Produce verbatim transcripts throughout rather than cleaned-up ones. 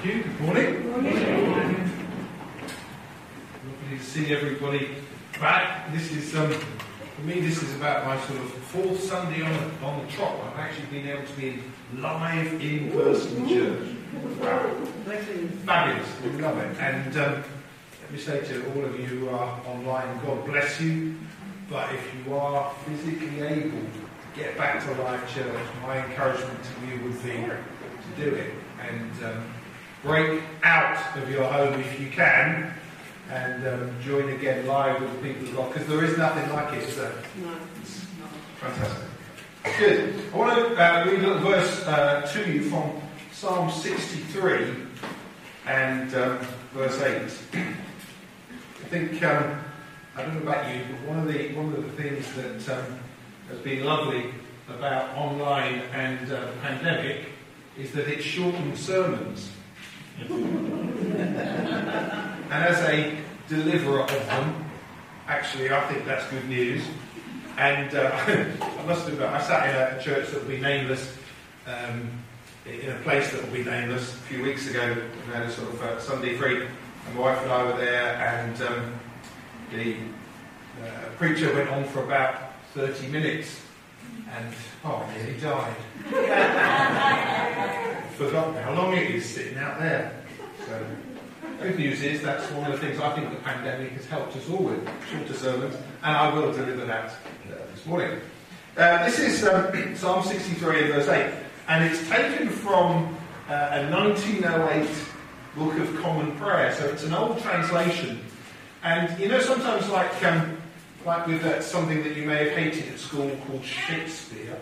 Thank you. Good morning. Good morning. Lovely to see everybody back. This is, um, for me, this is about my sort of fourth Sunday on the, on the trot. I've actually been able to be live in person church. Wow. Fabulous. We love it. And um, let me say to all of you who are online, God bless you. But if you are physically able to get back to live church, my encouragement to you would be to do it. And um, break out of your home if you can, and um, join again live with the people of God, because there is nothing like it, is there? No. It's fantastic. Good. I want to uh, read a little verse uh, to you from Psalm sixty-three and um, verse eight. I think, um, I don't know about you, but one of the one of the things that um, has been lovely about online and uh, the pandemic is that it shortened sermons. And as a deliverer of them, actually I think that's good news. And uh, I must admit, I sat in a church that will be nameless, um, in a place that will be nameless a few weeks ago. We had a sort of uh, Sunday free, and my wife and I were there, and um, the uh, preacher went on for about thirty minutes, and oh, I nearly died. Forgotten how long it is sitting out there. So, good news is that's one of the things I think the pandemic has helped us all with, shorter sermons, and I will deliver that uh, this morning. Uh, this is um, Psalm sixty-three and verse eight, and it's taken from uh, a nineteen oh eight Book of Common Prayer, so it's an old translation. And you know, sometimes like um, like with uh, something that you may have hated at school called Shakespeare.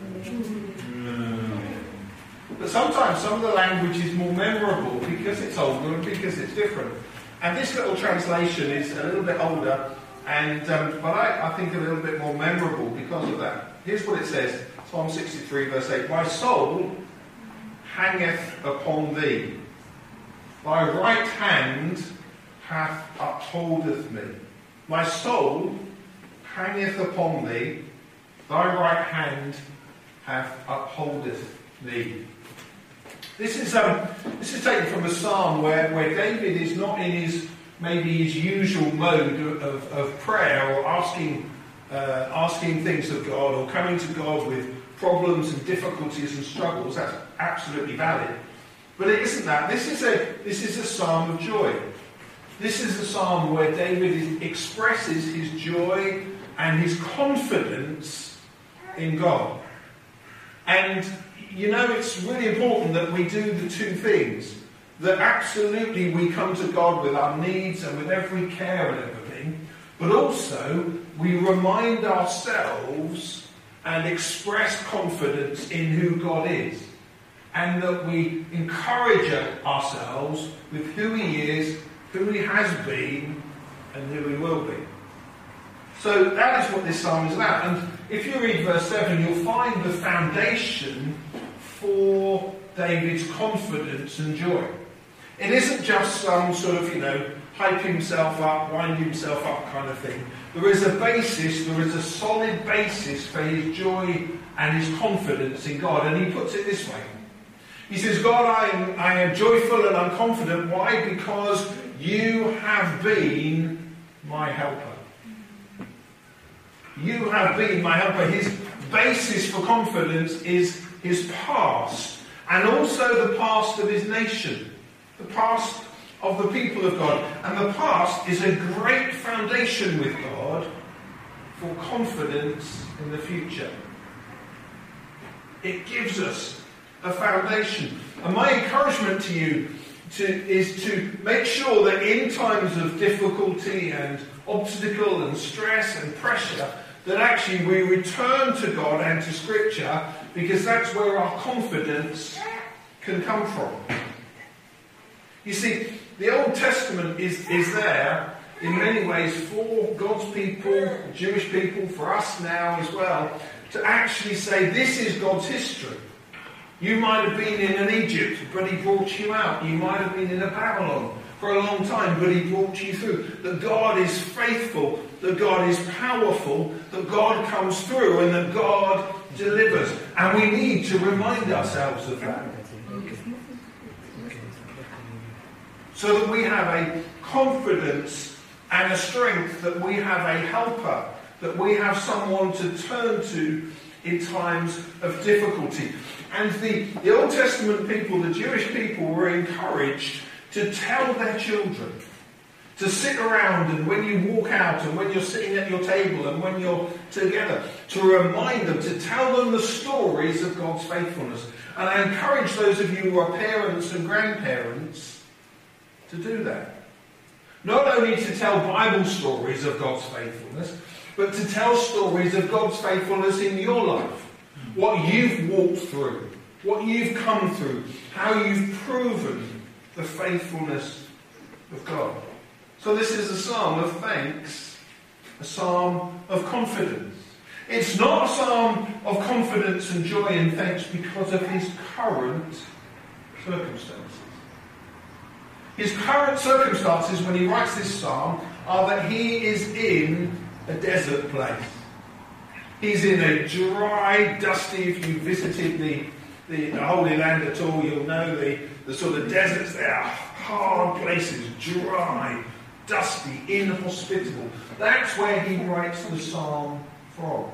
Mm. But sometimes some of the language is more memorable because it's older and because it's different. And this little translation is a little bit older, and um, but I, I think a little bit more memorable because of that. Here's what it says, Psalm sixty-three verse eight. My soul hangeth upon thee. Thy right hand hath upholdeth me. My soul hangeth upon thee. Thy right hand hath upholdeth me. This is um, this is taken from a psalm where, where David is not in his maybe his usual mode of, of prayer or asking uh, asking things of God or coming to God with problems and difficulties and struggles. That's absolutely valid, but it isn't that. This is a this is a psalm of joy. This is a psalm where David is, expresses his joy and his confidence in God. And you know, it's really important that we do the two things. That absolutely we come to God with our needs and with every care and everything, but also we remind ourselves and express confidence in who God is. And that we encourage ourselves with who He is, who He has been, and who He will be. So that is what this psalm is about. And if you read verse seven, you'll find the foundation for David's confidence and joy. It isn't just some sort of, you know, hype himself up, wind himself up kind of thing. There is a basis, there is a solid basis for his joy and his confidence in God. And he puts it this way. He says, God, I am, I am joyful and I'm confident. Why? Because you have been my helper. You have been my helper. His basis for confidence is his past, and also the past of his nation, the past of the people of God. And the past is a great foundation with God for confidence in the future. It gives us a foundation. And my encouragement to you to, is to make sure that in times of difficulty and obstacle and stress and pressure, that actually we return to God and to Scripture, because that's where our confidence can come from. You see, the Old Testament is, is there in many ways for God's people, Jewish people, for us now as well, to actually say this is God's history. You might have been in an Egypt, but He brought you out. You might have been in a Babylon for a long time, but He brought you through. That God is faithful, that God is powerful, that God comes through, and that God delivers. And we need to remind ourselves of that. So that we have a confidence and a strength, that we have a helper, that we have someone to turn to in times of difficulty. And the, the Old Testament people, the Jewish people, were encouraged to tell their children, to sit around, and when you walk out, and when you're sitting at your table, and when you're together, to remind them, to tell them the stories of God's faithfulness. And I encourage those of you who are parents and grandparents to do that. Not only to tell Bible stories of God's faithfulness, but to tell stories of God's faithfulness in your life. What you've walked through, what you've come through, how you've proven the faithfulness of God. So this is a psalm of thanks, a psalm of confidence. It's not a psalm of confidence and joy and thanks because of his current circumstances. His current circumstances when he writes this psalm are that he is in a desert place. He's in a dry, dusty, if you visited the, the, the Holy Land at all, you'll know the, the sort of deserts there, hard places, dry, dusty, inhospitable. That's where he writes the psalm from.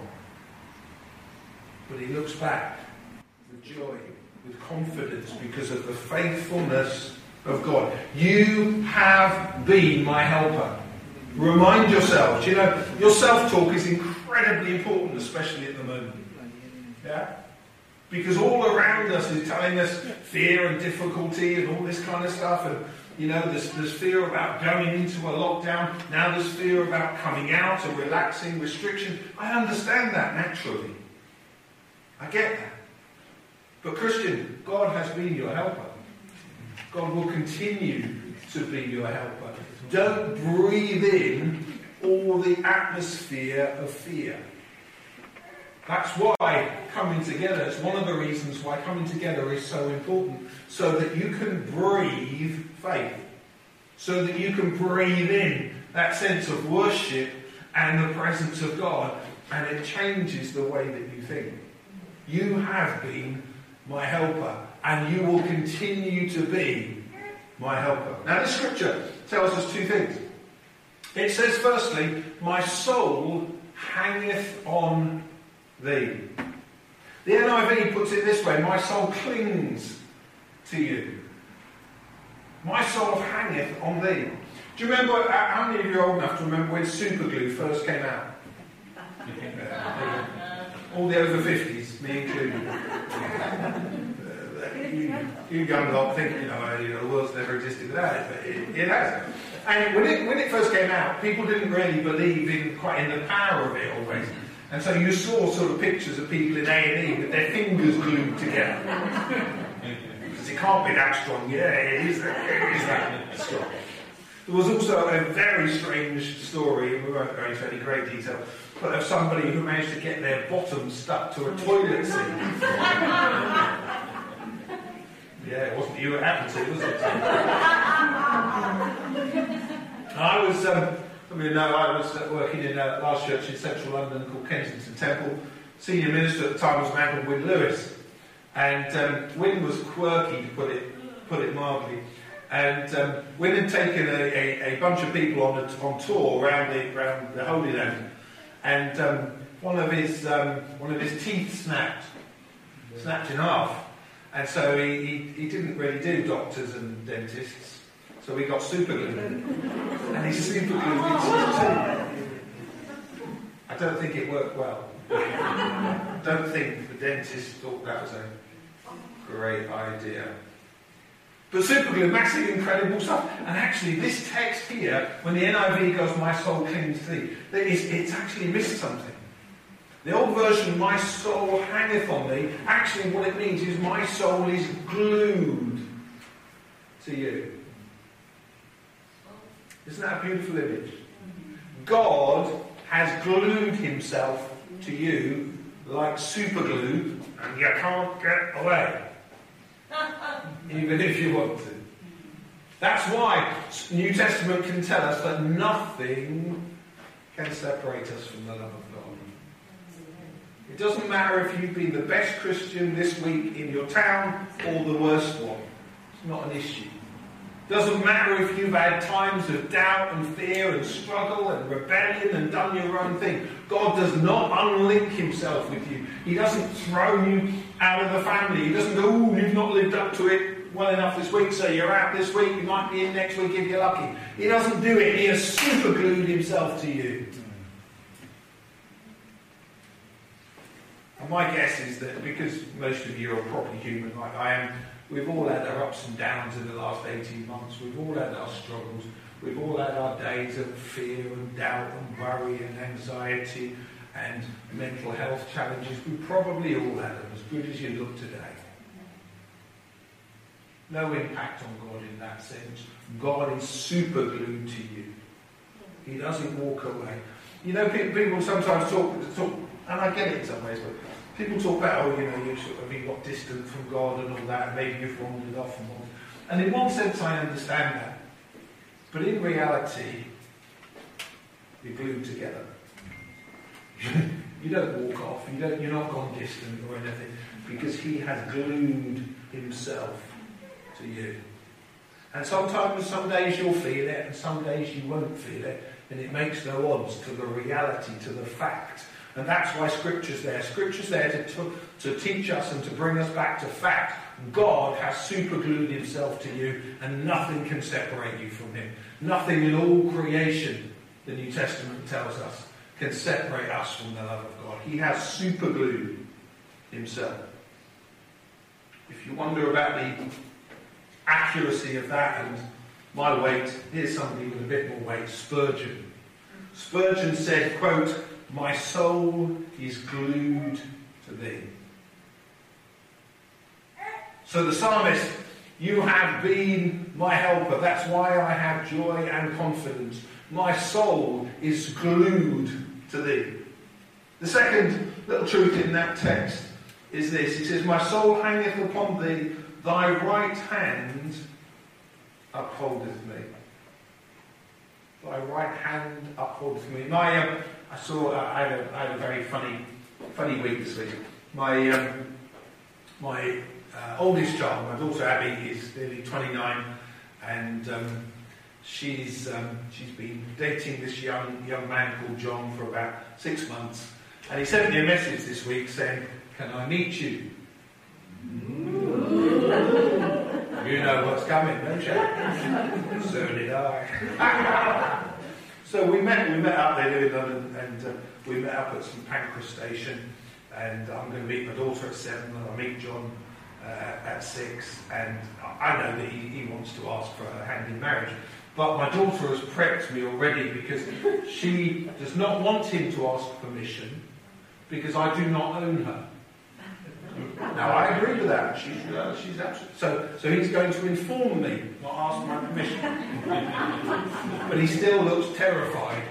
But he looks back with joy, with confidence, because of the faithfulness of God. You have been my helper. Remind yourself. You know, your self-talk is incredibly important, especially at the moment. Yeah? Because all around us is telling us fear and difficulty and all this kind of stuff. And, you know, there's, there's fear about going into a lockdown. Now there's fear about coming out and relaxing restriction. I understand that naturally. I get that. But Christian, God has been your helper. God will continue to be your helper. Don't breathe in all the atmosphere of fear. That's why coming together, it's one of the reasons why coming together is so important, so that you can breathe faith, so that you can breathe in that sense of worship and the presence of God, and it changes the way that you think. You have been my helper, and you will continue to be my helper. Now, this scripture tells us two things. It says, firstly, my soul hangeth on thee. The N I V puts it this way, my soul clings to you. My soul hangeth on thee. Do you remember, how many of you are old enough to remember when Superglue first came out? All the over fifties, me included. You, you young lot think, you know, you know, the world's never existed without it, but it, it has. And when it, when it first came out, people didn't really believe in quite in the power of it always. And so you saw sort of pictures of people in A and E with their fingers glued together. Because it can't be that strong. Yeah, it is that, it is that strong. There was also a very strange story, and we won't go into any great detail, but of somebody who managed to get their bottom stuck to a toilet seat. Yeah, it wasn't you it happened to, was it? I was, um, I mean, no, I was working in a large church in central London called Kensington Temple. Senior minister at the time was a man called Wyn Lewis. And um, Wyn was quirky, to put it, put it mildly. And um, Wyn had taken a, a, a bunch of people on, a, on tour around the, around the Holy Land. And um, one of his um, one of his teeth snapped, snapped in half. And so he, he, he didn't really do doctors and dentists, so he got super glue. And he super glued his teeth. I don't think it worked well. I don't think the dentist thought that was a great idea. But super glue, massive, incredible stuff. And actually, this text here, when the N I V goes, my soul clings to thee, it's actually missed something. The old version, my soul hangeth on thee, actually what it means is my soul is glued to you. Isn't that a beautiful image? God has glued himself to you like super glue, and you can't get away. Even if you want to. That's why New Testament can tell us that nothing can separate us from the love of God. It doesn't matter if you've been the best Christian this week in your town or the worst one. It's not an issue. Doesn't matter if you've had times of doubt and fear and struggle and rebellion and done your own thing. God does not unlink himself with you. He doesn't throw you out of the family. He doesn't go, oh, you've not lived up to it well enough this week, so you're out this week, you might be in next week if you're lucky. He doesn't do it. He has superglued himself to you. And my guess is that because most of you are properly human like I am, we've all had our ups and downs in the last eighteen months. We've all had our struggles. We've all had our days of fear and doubt and worry and anxiety and mental health challenges. We probably all had them, as good as you look today. No impact on God in that sense. God is super glued to you. He doesn't walk away. You know, people sometimes talk, talk, and I get it in some ways, but people talk about, oh, you know, you sort of you got distant from God and all that, and maybe you've wandered off and all. And in one sense, I understand that. But in reality, you're glued together. You don't walk off. You don't. You're not gone distant or anything, because He has glued Himself to you. And sometimes, some days you'll feel it, and some days you won't feel it, and it makes no odds to the reality, to the fact. And that's why Scripture's there. Scripture's there to, to, to teach us and to bring us back to fact. God has superglued Himself to you, and nothing can separate you from Him. Nothing in all creation, the New Testament tells us, can separate us from the love of God. He has superglued Himself. If you wonder about the accuracy of that and my weight, here's somebody with a bit more weight, Spurgeon. Spurgeon said, quote, "My soul is glued to thee." So the psalmist, you have been my helper. That's why I have joy and confidence. My soul is glued to thee. The second little truth in that text is this. It says, my soul hangeth upon thee, thy right hand upholdeth me. Thy right hand upholdeth me. My, um, I saw, uh, I, had a, I had a very funny, funny week this week. My, um, my uh, oldest child, my daughter Abby, is nearly twenty-nine, and um, she's um, she's been dating this young young man called John for about six months, and he sent me a message this week saying, "Can I meet you?" You know what's coming, don't you? So did I. So we met, we met up there in London, and uh, we met up at St Pancras Station, and I'm going to meet my daughter at seven, and I'll meet John uh, at six, and I know that he, he wants to ask for her hand in marriage. But my daughter has prepped me already, because she does not want him to ask permission, because I do not own her. Now, I agree with that. She's, uh, she's absolutely... So, so he's going to inform me, not ask my permission. But he still looks terrified.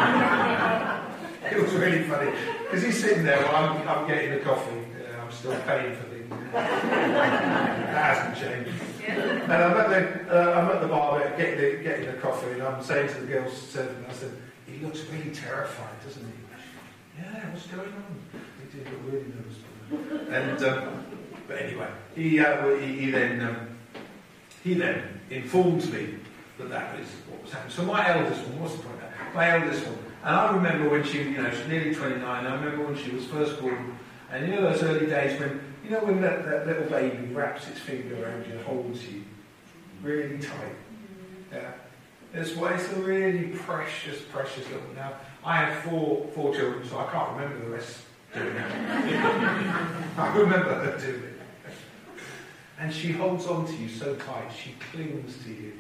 It was really funny. Because he's sitting there while I'm, I'm getting the coffee. Yeah, I'm still paying for things. That hasn't changed. And I'm at the, uh, I'm at the bar getting the, getting the coffee, and I'm saying to the girls serving, I said, he looks really terrified, doesn't he? Yeah, what's going on? He did look really nervous. And um, but anyway, he, uh, he, he then um, he then informed me that that was what was happening. So my eldest one, what's the point of that? My eldest one, and I remember when she, you know, she's nearly twenty-nine. I remember when she was first born, and you know those early days when, you know, when that, that little baby wraps its finger around you and holds you really tight. Yeah, it's well, it's a really precious, precious little. Now I have four four children, so I can't remember the rest. I remember her doing it. And she holds on to you so tight, she clings to you.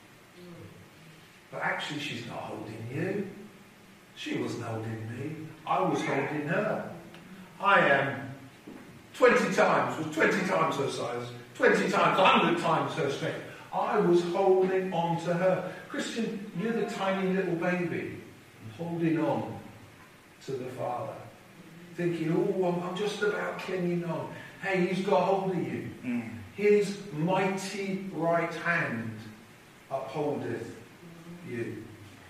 But actually she's not holding you. She wasn't holding me. I was holding her. I am twenty times, was twenty times her size, twenty times, one hundred times her strength. I was holding on to her. Christian, you're the tiny little baby holding on to the Father. Thinking, oh, I'm, I'm just about clinging on. Hey, He's got hold of you. Mm. His mighty right hand upholdeth you.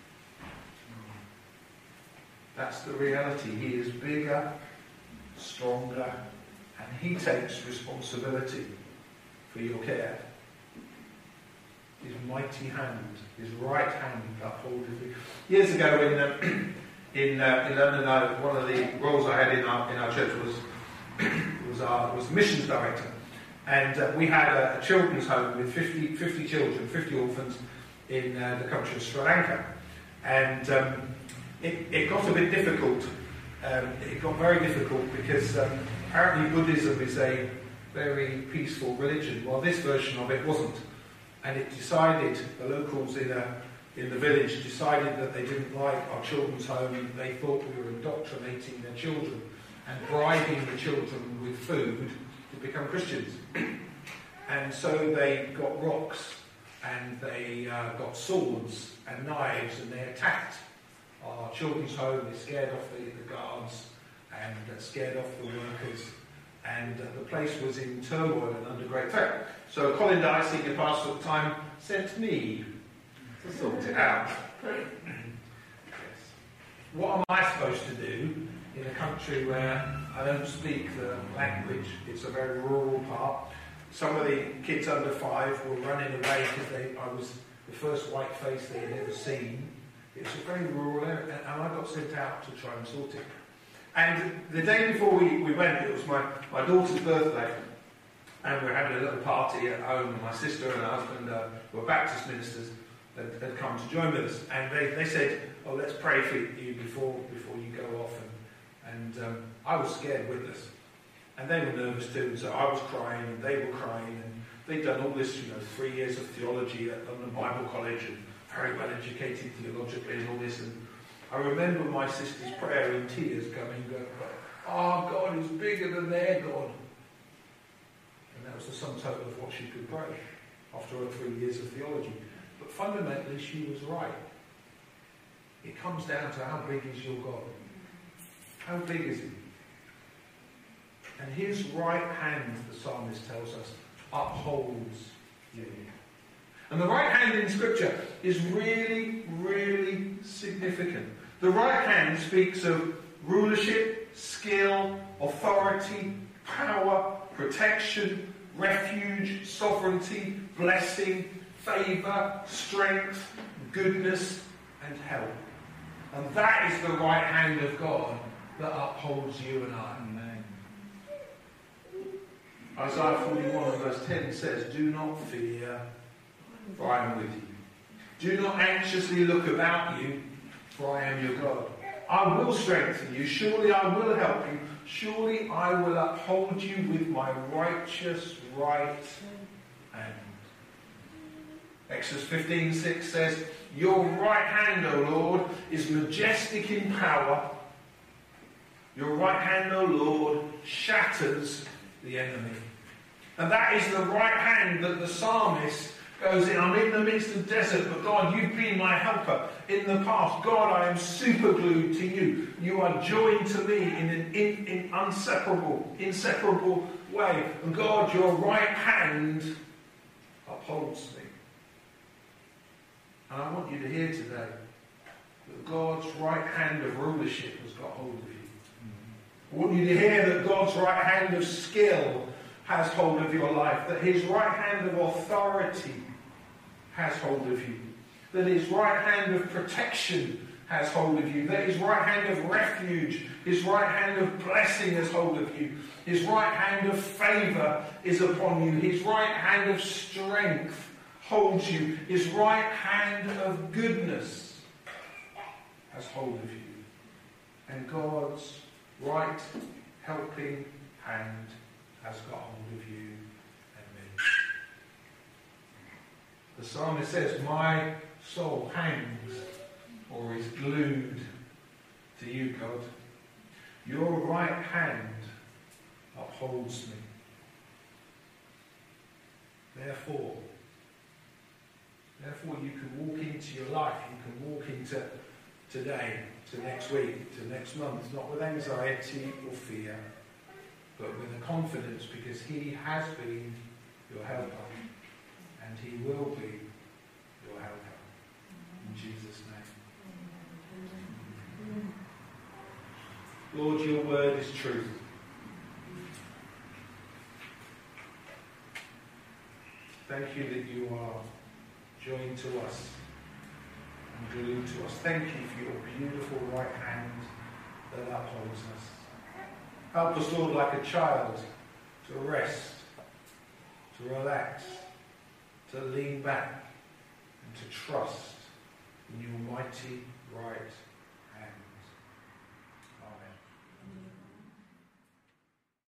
That's the reality. He is bigger, stronger, and He takes responsibility for your care. His mighty hand, his right hand upholdeth thee. Years ago in um, in, uh, in London, I, one of the roles I had in our, in our church was was our was missions director. And uh, we had a, a children's home with fifty, fifty children, fifty orphans in uh, the country of Sri Lanka. And um, it, it got a bit difficult. Um, it got very difficult because um, apparently Buddhism is a very peaceful religion. Well, this version of it wasn't. And it decided, the locals in, a, in the village decided that they didn't like our children's home, and they thought we were indoctrinating their children and bribing the children with food to become Christians. And so they got rocks, and they uh, got swords and knives, and they attacked our children's home. They scared off the, the guards and uh, scared off the workers, and uh, the place was in turmoil and under great threat. So Colin Dye, senior pastor at the time, sent me to sort it out. Yes. What am I supposed to do in a country where I don't speak the language? It's a very rural part. Some of the kids under five were running away because I was the first white face they had ever seen. It's a very rural area, and I got sent out to try and sort it. And the day before we, we went, it was my, my daughter's birthday, and we were having a little party at home. My sister and her husband, uh, who were Baptist ministers, had, had come to join with us, and they, they said, "Oh, let's pray for you before before you go off." And, and um, I was scared witless, and they were nervous too. So I was crying, and they were crying, and they'd done all this, you know, three years of theology at London Bible College, and very well educated theologically and all this. And I remember my sister's prayer in tears coming, going, "Oh, God is bigger than their God." And that was the sum total of what she could pray after her three years of theology. But fundamentally, she was right. It comes down to how big is your God? How big is he? And his right hand, the psalmist tells us, upholds you. And the right hand in Scripture is really, really significant. The right hand speaks of rulership, skill, authority, power, protection, refuge, sovereignty, blessing, favour, strength, goodness, and help. And that is the right hand of God that upholds you and I. Amen. Isaiah forty-one and verse ten says, "Do not fear, for I am with you. Do not anxiously look about you, for I am your God. I will strengthen you. Surely I will help you. Surely I will uphold you with my righteous right hand." Exodus fifteen six says, "Your right hand, O Lord, is majestic in power. Your right hand, O Lord, shatters the enemy." And that is the right hand that the psalmist goes in. I'm in the midst of the desert, but God, you've been my helper in the past. God, I am superglued to you. You are joined to me in an in, in inseparable, inseparable way. And God, your right hand upholds me. And I want you to hear today that God's right hand of rulership has got hold of you. I want you to hear that God's right hand of skill has hold of your life. That his right hand of authority has hold of you. That his right hand of protection has hold of you. That his right hand of refuge, his right hand of blessing has hold of you. His right hand of favour is upon you. His right hand of strength holds you. His right hand of goodness has hold of you. And God's right helping hand has got hold of you and me. The psalmist says, "My soul hangs or is glued to you, God. Your right hand upholds me." Therefore, therefore you can walk into your life, you can walk into today, to next week, to next month, not with anxiety or fear, but with a confidence, because he has been your helper, and he will be your helper. In Jesus' name. Lord, your word is truth. Thank you that you are joined to us and glued to us. Thank you for your beautiful right hand that upholds us. Help us, Lord, like a child, to rest, to relax, to lean back, and to trust in your mighty right